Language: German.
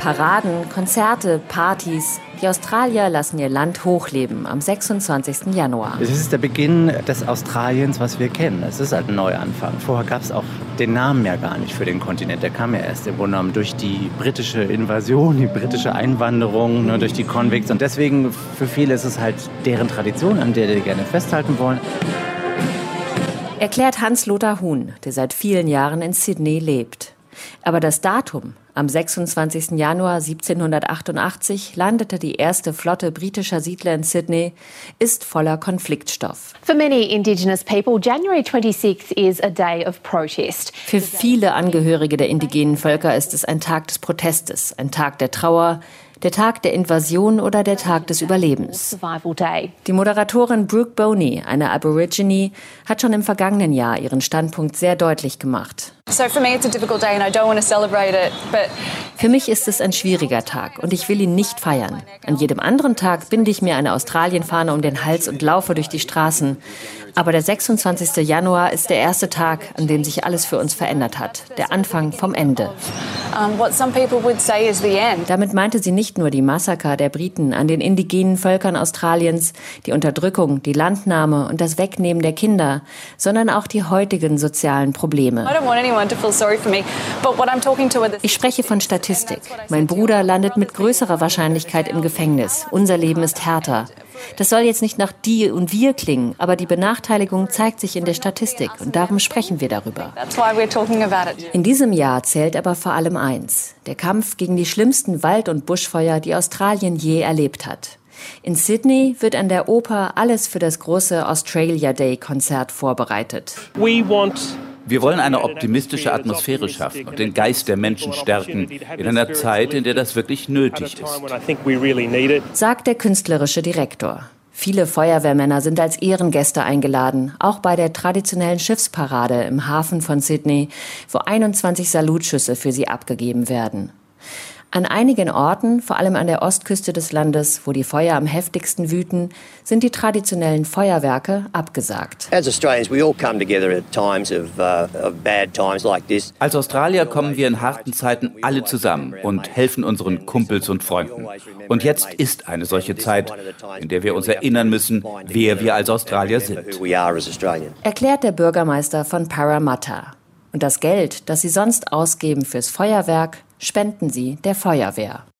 Paraden, Konzerte, Partys. Die Australier lassen ihr Land hochleben am 26. Januar. Es ist der Beginn des Australiens, was wir kennen. Es ist halt ein Neuanfang. Vorher gab es auch den Namen ja gar nicht für den Kontinent. Der kam ja erst im Grunde genommen durch die britische Invasion, die britische Einwanderung, durch die Convicts. Und deswegen für viele ist es halt deren Tradition, an der die gerne festhalten wollen. Erklärt Hans-Lothar Huhn, der seit vielen Jahren in Sydney lebt. Aber das Datum, am 26. Januar 1788 landete die erste Flotte britischer Siedler in Sydney, ist voller Konfliktstoff. For many Indigenous people, January 26th is a day of protest. Für viele Angehörige der indigenen Völker ist es ein Tag des Protestes, ein Tag der Trauer, der Tag der Invasion oder der Tag des Überlebens. Die Moderatorin Brooke Boney, eine Aborigine, hat schon im vergangenen Jahr ihren Standpunkt sehr deutlich gemacht. Für mich ist es ein schwieriger Tag und ich will ihn nicht feiern. An jedem anderen Tag binde ich mir eine Australienfahne um den Hals und laufe durch die Straßen. Aber der 26. Januar ist der erste Tag, an dem sich alles für uns verändert hat. Der Anfang vom Ende. Damit meinte sie nicht nur die Massaker der Briten an den indigenen Völkern Australiens, die Unterdrückung, die Landnahme und das Wegnehmen der Kinder, sondern auch die heutigen sozialen Probleme. Ich spreche von Statistik. Mein Bruder landet mit größerer Wahrscheinlichkeit im Gefängnis. Unser Leben ist härter. Das soll jetzt nicht nach die und wir klingen, aber die Benachteiligung zeigt sich in der Statistik und darum sprechen wir darüber. In diesem Jahr zählt aber vor allem eins: der Kampf gegen die schlimmsten Wald- und Buschfeuer, die Australien je erlebt hat. In Sydney wird an der Oper alles für das große Australia Day-Konzert vorbereitet. Wir wollen eine optimistische Atmosphäre schaffen und den Geist der Menschen stärken, in einer Zeit, in der das wirklich nötig ist, sagt der künstlerische Direktor. Viele Feuerwehrmänner sind als Ehrengäste eingeladen, auch bei der traditionellen Schiffsparade im Hafen von Sydney, wo 21 Salutschüsse für sie abgegeben werden. An einigen Orten, vor allem an der Ostküste des Landes, wo die Feuer am heftigsten wüten, sind die traditionellen Feuerwerke abgesagt. Als Australier kommen wir in harten Zeiten alle zusammen und helfen unseren Kumpels und Freunden. Und jetzt ist eine solche Zeit, in der wir uns erinnern müssen, wer wir als Australier sind. Erklärt der Bürgermeister von Parramatta. Und das Geld, das sie sonst ausgeben fürs Feuerwerk, spenden sie der Feuerwehr.